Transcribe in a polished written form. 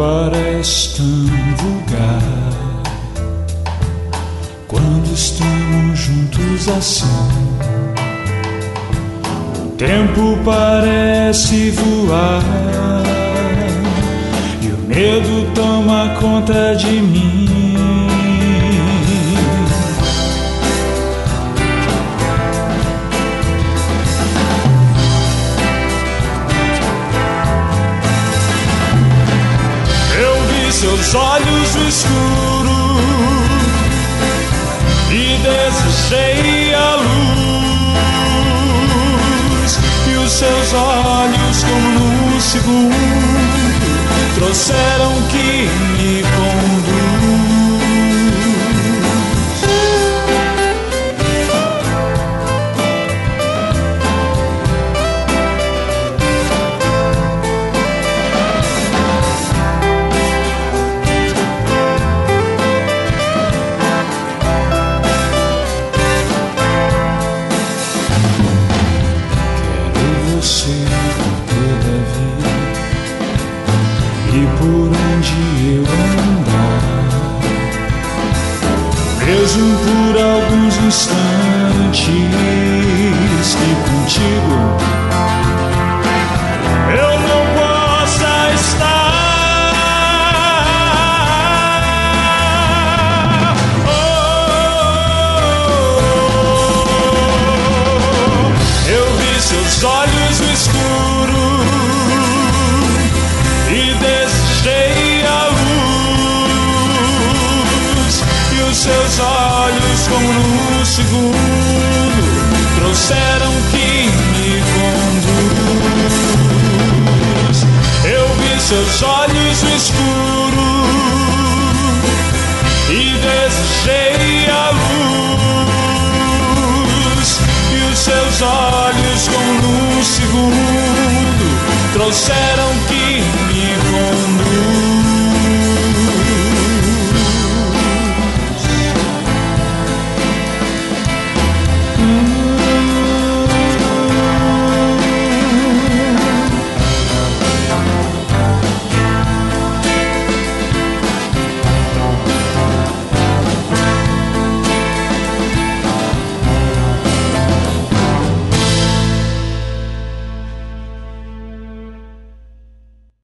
parece tão vulgar quando estamos juntos assim. O tempo parece voar e o medo toma conta de mim. Seus olhos no escuro e desejei a luz, e os seus olhos como num segundo trouxeram que me conduz. Mesmo por alguns instantes que contigo eu não possa estar. Eu vi seus olhos no escuro e desejei a luz, e os seus olhos como num segundo trouxeram que me conduz. Eu vi seus olhos no escuro e desejei a luz, e os seus olhos como num segundo trouxeram que me conduz.